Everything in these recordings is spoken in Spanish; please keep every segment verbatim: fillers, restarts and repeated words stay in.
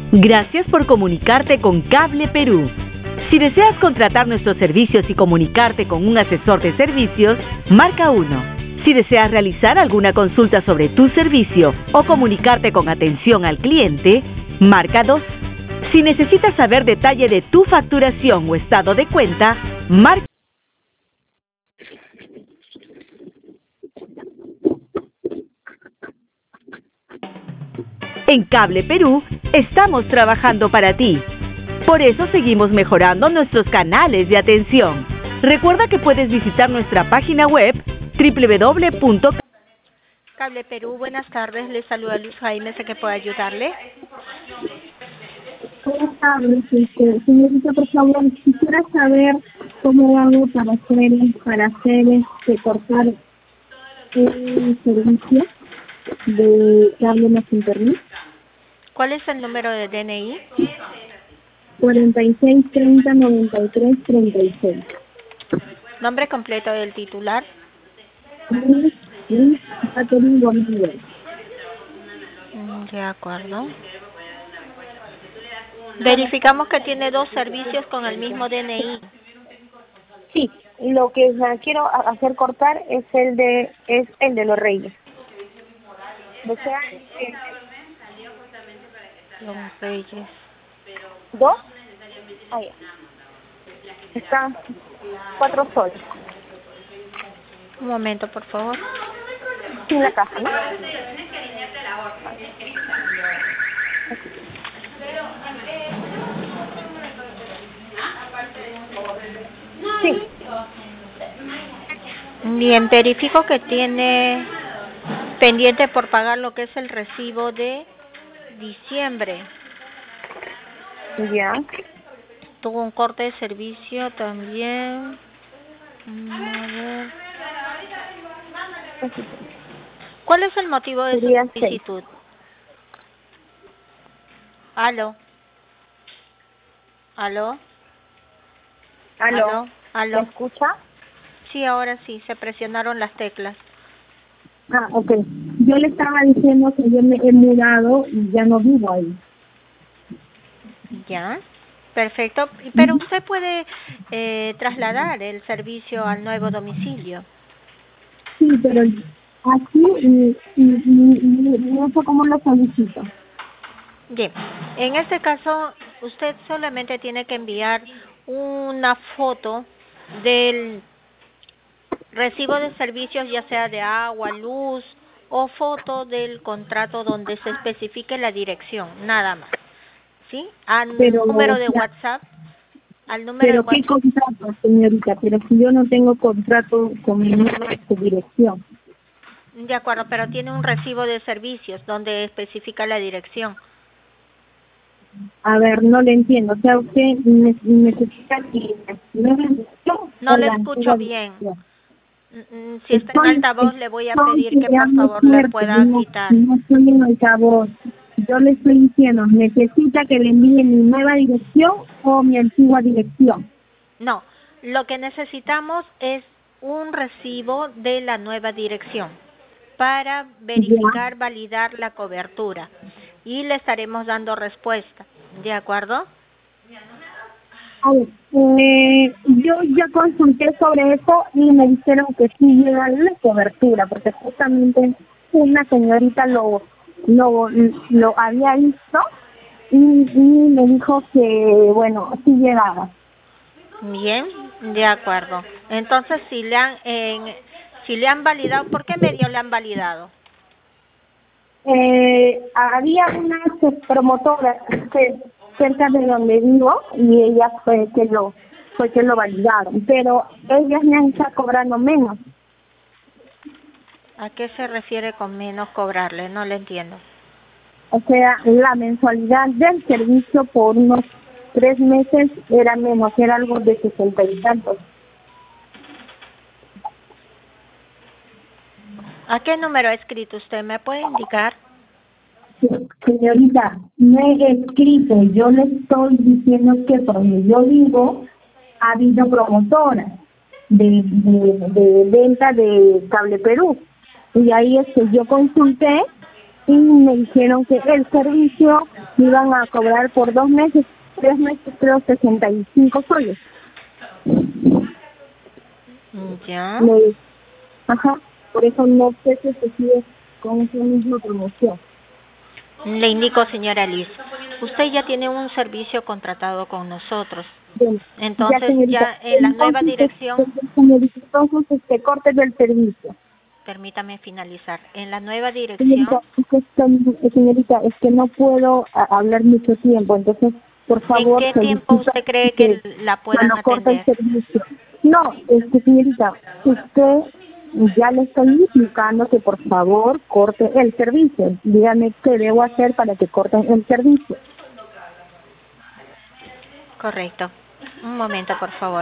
Gracias por comunicarte con Cable Perú. Si deseas contratar nuestros servicios y comunicarte con un asesor de servicios, marca uno. Si deseas realizar alguna consulta sobre tu servicio o comunicarte con atención al cliente, marca dos. Si necesitas saber detalle de tu facturación o estado de cuenta, marca. En Cable Perú estamos trabajando para ti. Por eso seguimos mejorando nuestros canales de atención. Recuerda que puedes visitar nuestra página web doble u doble u doble u punto Cable Perú, buenas tardes. Le saluda Luz Jaime, sé que puedo ayudarle. Buenas tardes, este, señorita, por favor, quisiera saber cómo hago para hacer, para hacer, este, cortar un servicio de cable más internet. ¿Cuál es el número de D N I? cuarenta y seis, treinta, noventa y tres, treinta y seis. Nombre completo del titular. Luis Catherine González. De acuerdo. Verificamos que tiene dos servicios con el mismo D N I. Sí, lo que quiero hacer cortar es el de es el de los Reyes. O sea, eh, Los Reyes. ¿dos? Ah, ya. Está cuatro soles. Un momento, por favor. Sin la caja, ¿no? Sí. Bien, verifico que tiene pendiente por pagar lo que es el recibo de diciembre. Ya. Tuvo un corte de servicio también. A ver. ¿Cuál es el motivo de su solicitud? ¿Aló? ¿Aló? ¿Aló? ¿Aló? ¿Aló? ¿Me escucha? Sí, ahora sí, se presionaron las teclas. Ah, ok. Yo le estaba diciendo que yo me he mudado y ya no vivo ahí. Ya, perfecto. Pero usted puede eh, trasladar el servicio al nuevo domicilio. Sí, pero aquí y, y, y, y no sé cómo lo solicito. Bien, en este caso usted solamente tiene que enviar una foto del recibo de servicios, ya sea de agua, luz o foto del contrato donde se especifique la dirección, nada más. ¿Sí? Al Pero, número de ya, WhatsApp, al número pero de ¿qué WhatsApp. contrato, señorita? Pero si yo no tengo contrato con mi nueva dirección. De acuerdo, pero tiene un recibo de servicios donde especifica la dirección. A ver, no le entiendo. O sea, usted ne- necesita que la nueva dirección No o le la escucho antigua bien. dirección. Mm, Si está en Estoy, altavoz, le voy a estoy pedir que por creando favor le fuerte, pueda no, quitar. no estoy en altavoz. Yo le estoy diciendo, ¿necesita que le envíe mi nueva dirección o mi antigua dirección? No, lo que necesitamos es un recibo de la nueva dirección para verificar, Ya. validar la cobertura y le estaremos dando respuesta, ¿de acuerdo? A ver, eh, yo ya consulté sobre eso y me dijeron que sí llega la cobertura, porque justamente una señorita lo lo, lo había visto y, y me dijo que, bueno, sí llegaba. Bien, de acuerdo. Entonces, si le han en, si le han validado, ¿por qué medio le han validado? Eh, había una promotora que, cerca de donde vivo y ella fue que lo fue que lo validaron, pero ellas me han estado cobrando menos. ¿A qué se refiere con menos cobrarle? No le entiendo. O sea, la mensualidad del servicio por unos tres meses era menos, era algo de sesenta y tantos. ¿A qué número ha escrito usted? ¿Me puede indicar? Señorita, me he escrito, yo le estoy diciendo que donde yo vivo ha habido promotoras de, de, de venta de Cable Perú. Y ahí es que yo consulté y me dijeron que el servicio me iban a cobrar por dos meses, tres meses creo sesenta y cinco soles. Ya. Me, ajá, por eso no sé si se sigue con esa misma promoción. Le indico, señora Liz, usted ya tiene un servicio contratado con nosotros. Bien, Entonces, ya, señorita, ya en la nueva entonces, dirección, este, señorita, entonces, este, corte del servicio. permítame finalizar, en la nueva Señorita, dirección, es que, estoy- señorita, es que no puedo a- hablar mucho tiempo, entonces, por ¿en favor, qué tiempo solicito usted cree que que la me puedan lo corte el atender? servicio. No, este, señorita, usted ya le estoy indicando que por favor corte el servicio. Dígame qué debo hacer para que corten el servicio. Correcto. Un momento, por favor.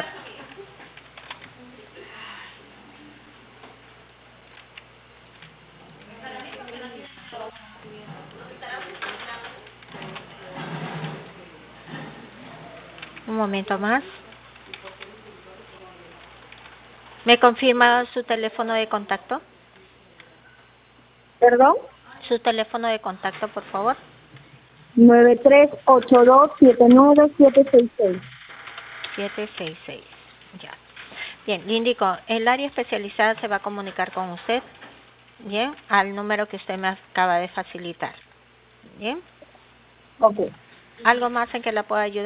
Un momento más. ¿Me confirma su teléfono de contacto? ¿Perdón? Su teléfono de contacto, por favor. nueve tres ocho dos siete nueve siete seis seis. siete seis seis. Ya. Bien, le indico, el área especializada se va a comunicar con usted, bien, al número que usted me acaba de facilitar. Bien. Ok. ¿Algo más en que la pueda ayudar?